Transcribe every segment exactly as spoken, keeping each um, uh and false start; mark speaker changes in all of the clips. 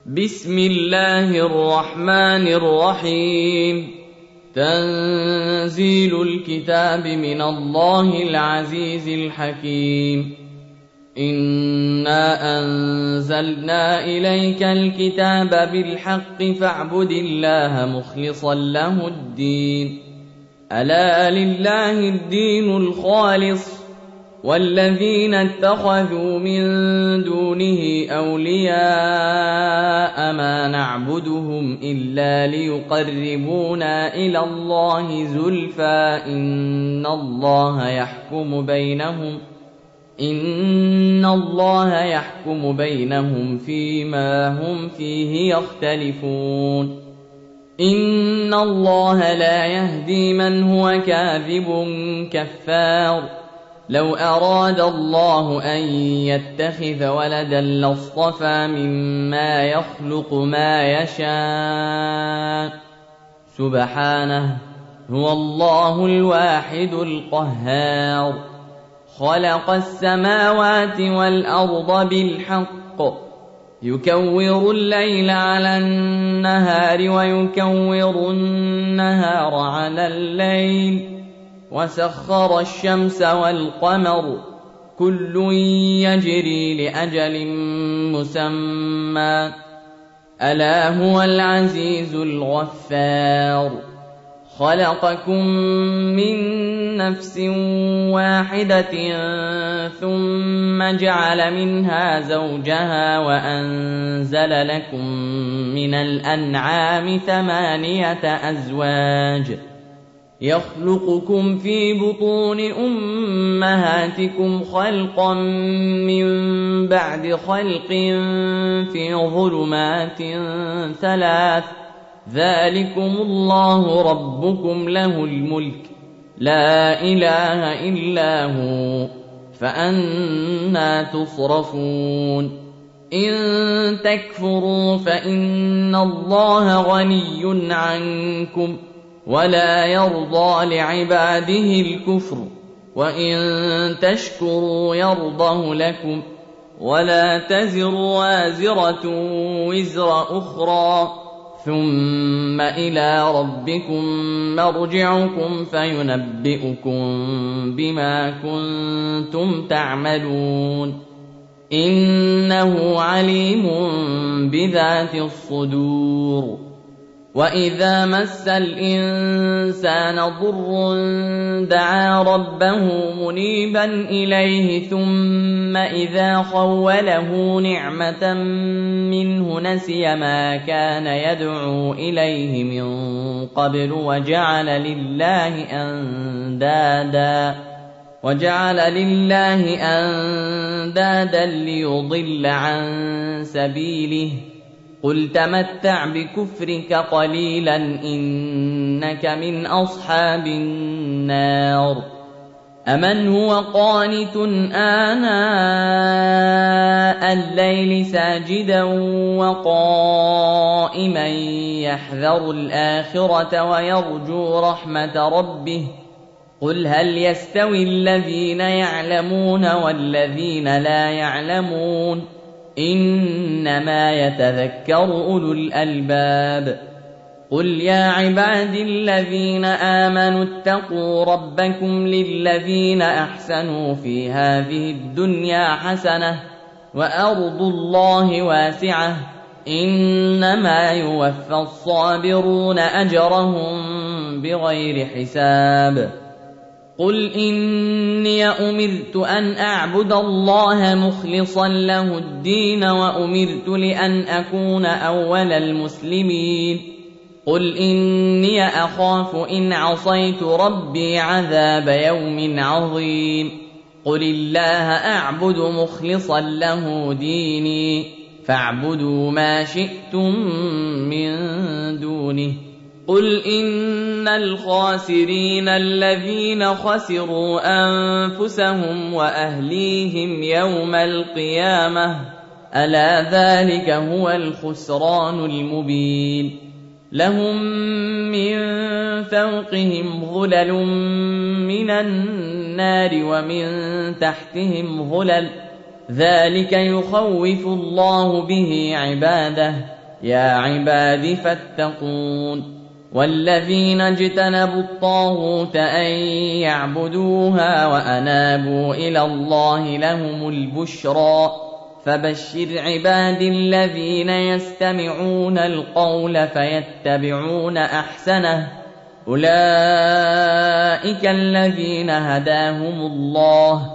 Speaker 1: بسم الله الرحمن الرحيم. تنزيل الكتاب من الله العزيز الحكيم. إنا أنزلنا إليك الكتاب بالحق فاعبد الله مخلصا له الدين. ألا لله الدين الخالص والذين اتخذوا من دونه أولياء ما نعبدهم إلا ليقربونا إلى الله زلفى إن الله يحكم بينهم إن الله يحكم بينهم فيما هم فيه يختلفون. إن الله لا يهدي من هو كاذب كفار. لو أراد الله أن يتخذ ولدا لاصطفى مما يخلق ما يشاء سبحانه هو الله الواحد القهار. خلق السماوات والأرض بالحق يكور الليل على النهار ويكور النهار على الليل وسخر الشمس والقمر كل يجري لأجل مسمى ألا هو العزيز الغفار. خلقكم من نفس واحدة ثم جعل منها زوجها وأنزل لكم من الأنعام ثمانية أزواج يخلقكم في بطون أمهاتكم خلقا من بعد خلق في ظلمات ثلاث ذلكم الله ربكم له الملك لا إله إلا هو فأنى تصرفون. إن تكفروا فإن الله غني عنكم ولا يرضى لعباده الكفر وإن تشكروا يرضه لكم ولا تزر وازرة وزر أخرى ثم إلى ربكم مرجعكم فينبئكم بما كنتم تعملون. إنه عليم بذات الصدور. وإذا مس الإنسان ضر دعا ربه منيبا إليه ثم إذا خوله نعمة منه نسي ما كان يدعو إليه من قبل وجعل لله أندادا وجعل لله أندادا ليضل عن سبيله. قل تمتع بكفرك قليلا إنك من أصحاب النار. أمن هو قانت آناء الليل ساجدا وقائما يحذر الآخرة ويرجو رحمة ربه قل هل يستوي الذين يعلمون والذين لا يعلمون إنما يتذكر أولو الألباب. قل يا عبادي الذين آمنوا اتقوا ربكم للذين أحسنوا في هذه الدنيا حسنة وأرض الله واسعة إنما يوفى الصابرون أجرهم بغير حساب. قل إني أمرت أن أعبد الله مخلصا له الدين وأمرت لأن أكون أول المسلمين. قل إني أخاف إن عصيت ربي عذاب يوم عظيم. قل الله أعبد مخلصا له ديني فاعبدوا ما شئتم من دونه. قل إن الخاسرين الذين خسروا أنفسهم وأهليهم يوم القيامة ألا ذلك هو الخسران المبين. لهم من فوقهم ظلل من النار ومن تحتهم ظلل ذلك يخوف الله به عباده يا عباد فاتقون والذين اجتنبوا الطاغوت أن يعبدوها وأنابوا إلى الله لهم البشرى فبشر عباد الذين يستمعون القول فيتبعون أحسنه أولئك الذين هداهم الله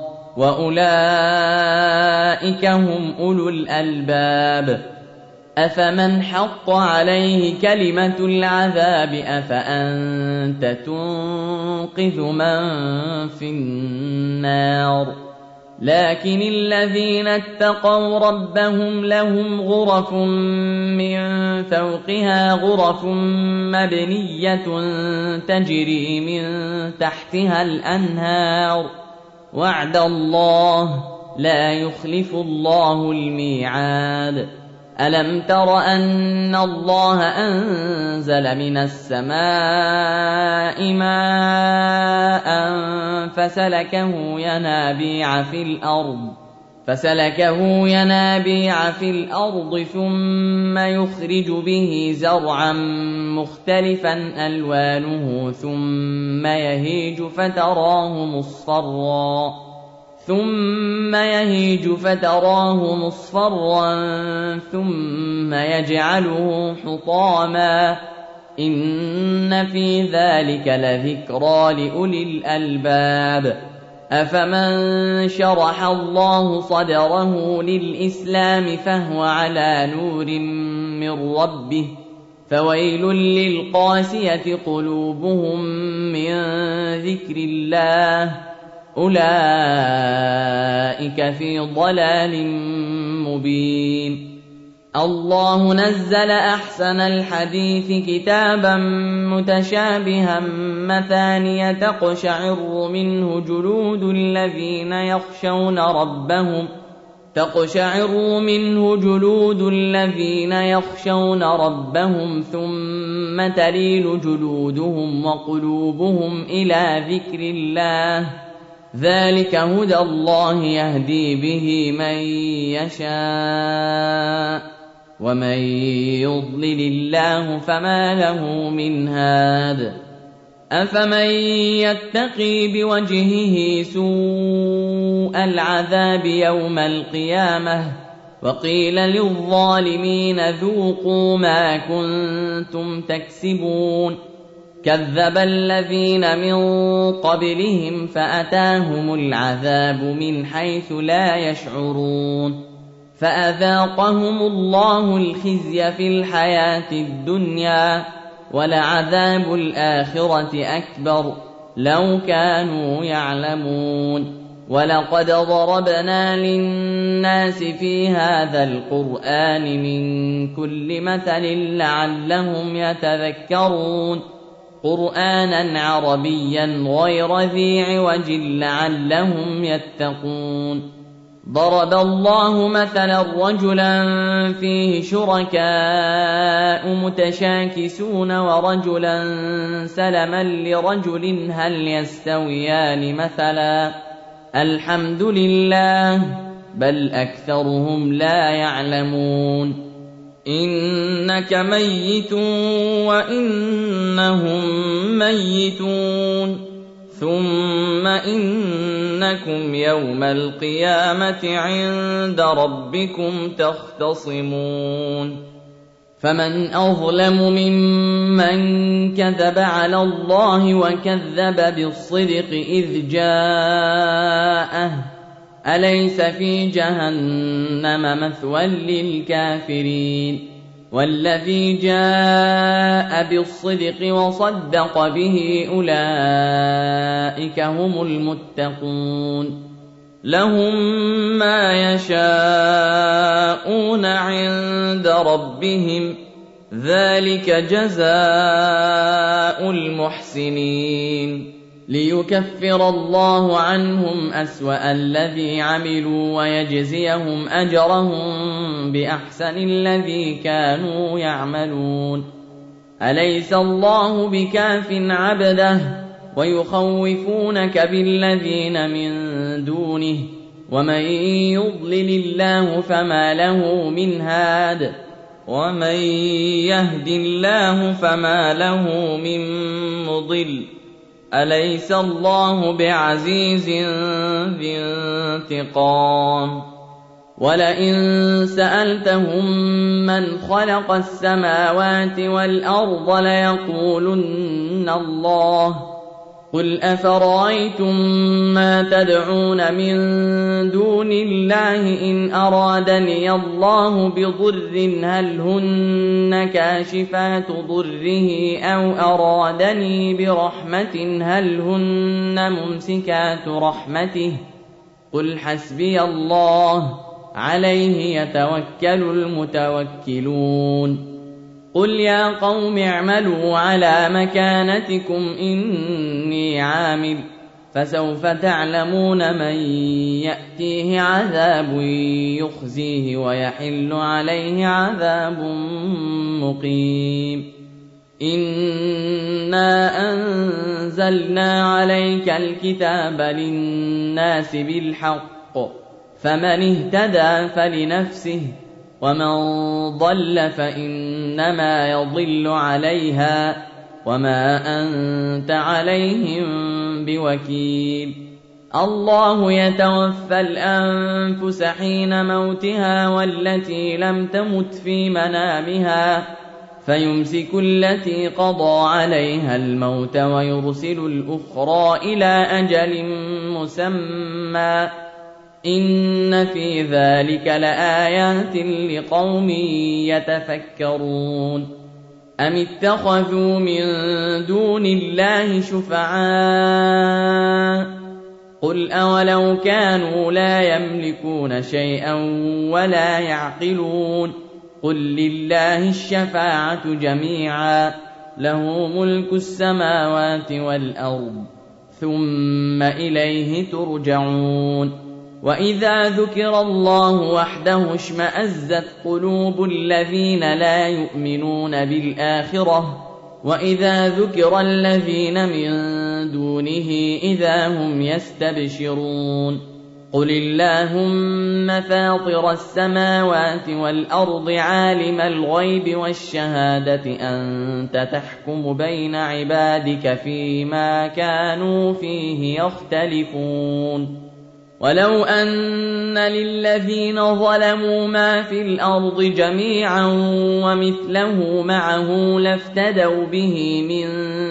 Speaker 1: وأولئك هم أولو الألباب أفمن حق عليه كلمة العذاب أفأنت تنقذ من في النار لكن الذين اتقوا ربهم لهم غرف من فوقها غرف مبنية تجري من تحتها الأنهار وعد الله لا يخلف الله الميعاد ألم تر أن الله أنزل من السماء ماء فسلكه ينابيع في الأرض فسلكه ينابيع في الأرض ثم يخرج به زرعا مختلفا ألوانه ثم يهيج فتراه مصفرا ثم يهيج فتراه مصفرا ثم يجعله حطاما إن في ذلك لذكرى لأولي الألباب أفمن شرح الله صدره للإسلام فهو على نور من ربه فويل للقاسية قلوبهم من ذكر الله أولئك في ضلال مبين الله نزل أحسن الحديث كتابا متشابها مثانية تقشعر منه جلود الذين يخشون ربهم تقشعر منه جلود الذين يخشون ربهم ثم تلين جلودهم وقلوبهم إلى ذكر الله ذلك هدى الله يهدي به من يشاء ومن يضلل الله فما له من هاد أفمن يتقي بوجهه سوء العذاب يوم القيامة وقيل للظالمين ذوقوا ما كنتم تكسبون كذب الذين من قبلهم فأتاهم العذاب من حيث لا يشعرون فأذاقهم الله الخزي في الحياة الدنيا ولعذاب الآخرة أكبر لو كانوا يعلمون ولقد ضربنا للناس في هذا القرآن من كل مثل لعلهم يتذكرون قرآنا عربيا غير ذي عوج لعلهم يتقون ضرب الله مثلا رجلا فيه شركاء متشاكسون ورجلا سلما لرجل هل يستويان مثلا الحمد لله بل أكثرهم لا يعلمون إنك ميت وإنهم ميتون ثم إنكم يوم القيامة عند ربكم تختصمون فمن أظلم ممن كذب على الله وكذب بالصدق إذ جاءه أليس في جهنم مثوى للكافرين والذي جاء بالصدق وصدق به أولئك هم المتقون لهم ما يشاءون عند ربهم ذلك جزاء المحسنين ليكفر الله عنهم أسوأ الذي عملوا ويجزيهم أجرهم بأحسن الذي كانوا يعملون أليس الله بكاف عبده ويخوفونك بالذين من دونه ومن يضلل الله فما له من هاد ومن يهد الله فما له من مضل أليس الله بعزيز ذي انتقام ولئن سألتهم من خلق السماوات والأرض ليقولن الله قل أفرأيتم ما تدعون من دون الله إن أرادني الله بضر هل هن كاشفات ضره أو أرادني برحمة هل هن ممسكات رحمته قل حسبي الله عليه يتوكل المتوكلون قل يا قوم اعملوا على مكانتكم إني عامل فسوف تعلمون من يأتيه عذاب يخزيه ويحل عليه عذاب مقيم إنا أنزلنا عليك الكتاب للناس بالحق فمن اهتدى فلنفسه ومن ضل فإنما يضل عليها وما أنت عليهم بوكيل الله يتوفى الأنفس حين موتها والتي لم تمت في منامها فيمسك التي قضى عليها الموت ويرسل الأخرى إلى أجل مسمى إن في ذلك لآيات لقوم يتفكرون أم اتخذوا من دون الله شفعاء قل أولو كانوا لا يملكون شيئا ولا يعقلون قل لله الشفاعة جميعا له ملك السماوات والأرض ثم إليه ترجعون وإذا ذكر الله وحده اشمأزت قلوب الذين لا يؤمنون بالآخرة وإذا ذكر الذين من دونه إذا هم يستبشرون قل اللهم فاطر السماوات والأرض عالم الغيب والشهادة أنت تحكم بين عبادك فيما كانوا فيه يختلفون ولو أن للذين ظلموا ما في الأرض جميعا ومثله معه لافتدوا به من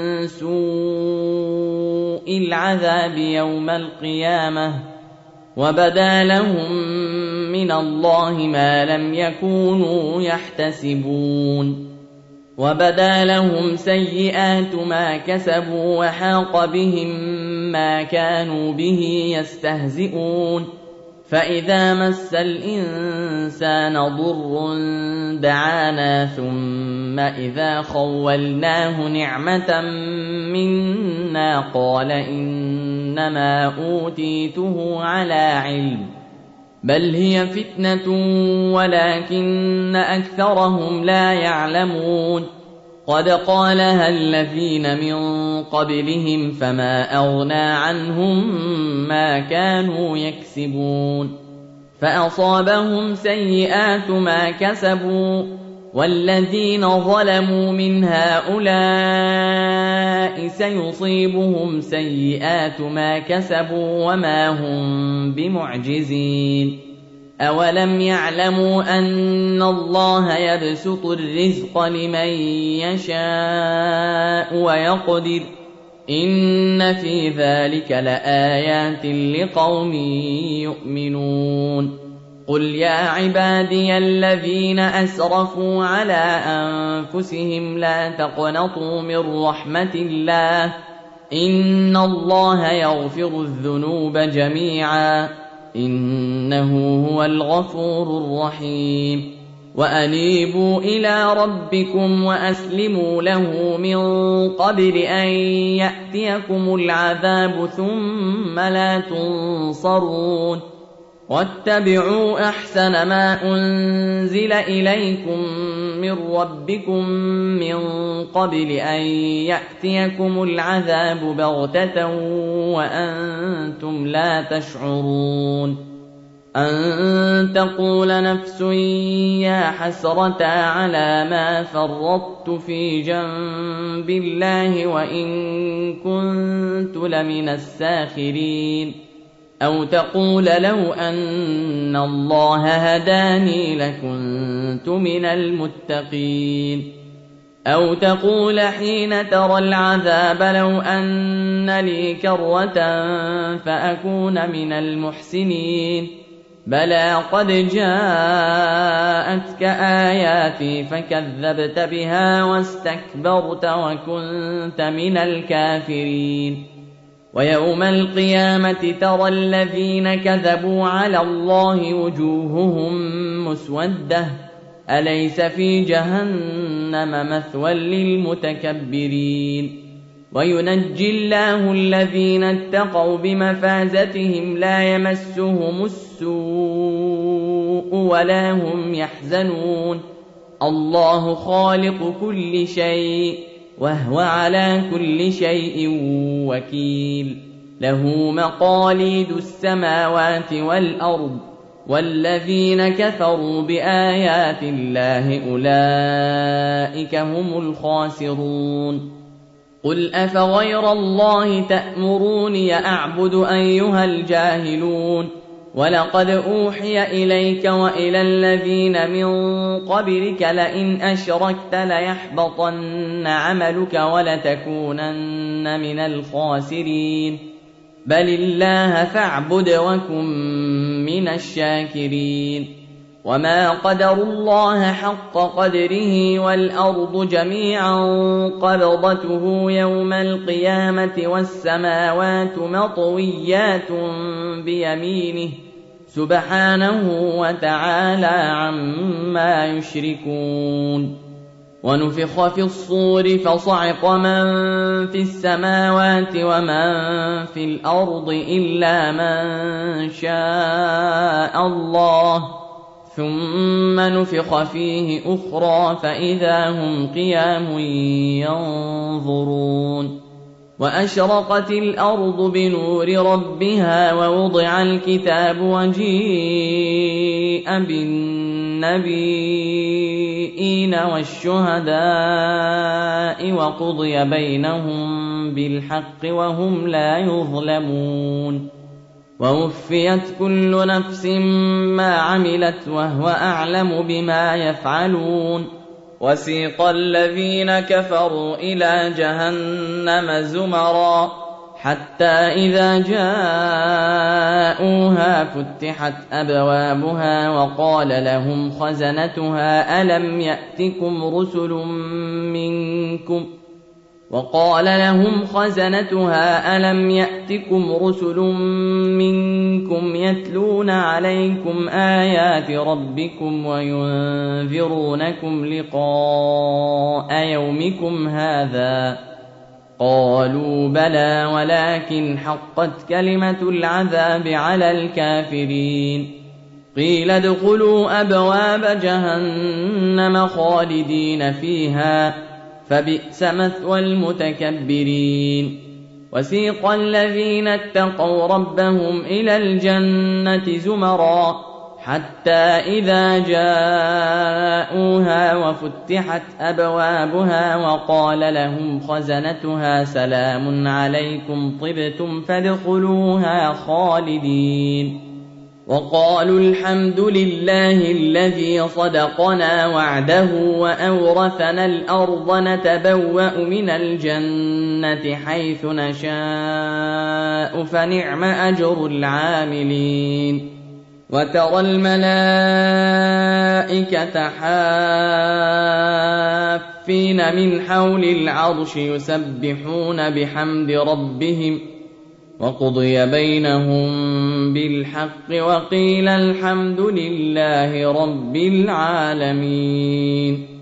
Speaker 1: سوء العذاب يوم القيامة وبدا لهم من الله ما لم يكونوا يحتسبون وبدا لهم سيئات ما كسبوا وحاق بهم ما كانوا به يستهزئون فإذا مس الإنسان ضر دعانا ثم إذا خولناه نعمة منا قال إنما أوتيته على علم بل هي فتنة ولكن أكثرهم لا يعلمون قد قالها الذين من قبلهم فما أغنى عنهم ما كانوا يكسبون فأصابهم سيئات ما كسبوا والذين ظلموا من هؤلاء سيصيبهم سيئات ما كسبوا وما هم بمعجزين أولم يعلموا أن الله يبسط الرزق لمن يشاء ويقدر إن في ذلك لآيات لقوم يؤمنون قل يا عبادي الذين أسرفوا على أنفسهم لا تقنطوا من رحمة الله إن الله يغفر الذنوب جميعا إنه هو الغفور الرحيم وأنيبوا إلى ربكم وأسلموا له من قبل أن يأتيكم العذاب ثم لا تنصرون واتبعوا أحسن ما أنزل إليكم من ربكم من قبل أن يأتيكم العذاب بغتة وأنتم لا تشعرون أن تقول نفس يا حسرة على ما فرطت في جنب الله وإن كنت لمن الساخرين أو تقول لو أن الله هداني لكنت من المتقين أو تقول حين ترى العذاب لو أن لي كرة فأكون من المحسنين بلى قد جاءتك آياتي فكذبت بها واستكبرت وكنت من الكافرين ويوم القيامة ترى الذين كذبوا على الله وجوههم مسودة أليس في جهنم مثوى للمتكبرين وينجي الله الذين اتقوا بمفازتهم لا يمسهم السوء ولا هم يحزنون الله خالق كل شيء وهو على كل شيء وكيل له مقاليد السماوات والأرض والذين كفروا بآيات الله أولئك هم الخاسرون قل أفغير الله تأمروني أعبد أيها الجاهلون ولقد أوحي إليك وإلى الذين من قبلك لئن أشركت ليحبطن عملك ولتكونن من الخاسرين بل الله فاعبد وكن من الشاكرين وما قدروا الله حق قدره والأرض جميعا قبضته يوم القيامة والسماوات مطويات بيمينه سبحانه وتعالى عما يشركون ونفخ في الصور فصعق من في السماوات ومن في الأرض إلا من شاء الله ثم نفخ فيه أخرى فإذا هم قيام ينظرون وأشرقت الأرض بنور ربها ووضع الكتاب وجيء بالنبيين والشهداء وقضي بينهم بالحق وهم لا يظلمون ووفيت كل نفس ما عملت وهو أعلم بما يفعلون وسيق الذين كفروا إلى جهنم زمرا حتى إذا جاءوها فتحت أبوابها وقال لهم خزنتها ألم يأتكم رسل منكم وقال لهم خزنتها ألم يأتكم رسل منكم يتلون عليكم آيات ربكم وينذرونكم لقاء يومكم هذا قالوا بلى ولكن حقت كلمة العذاب على الكافرين قيل ادخلوا أبواب جهنم خالدين فيها فبئس مثوى المتكبرين وسيق الذين اتقوا ربهم إلى الجنة زمرا حتى إذا جاءوها وفتحت أبوابها وقال لهم خزنتها سلام عليكم طبتم فادخلوها خالدين وقالوا الحمد لله الذي صدقنا وعده وأورثنا الأرض نتبوأ من الجنة حيث نشاء فنعم أجر العاملين وترى الملائكة حافين من حول العرش يسبحون بحمد ربهم وقضي بينهم بالحق وقيل الحمد لله رب العالمين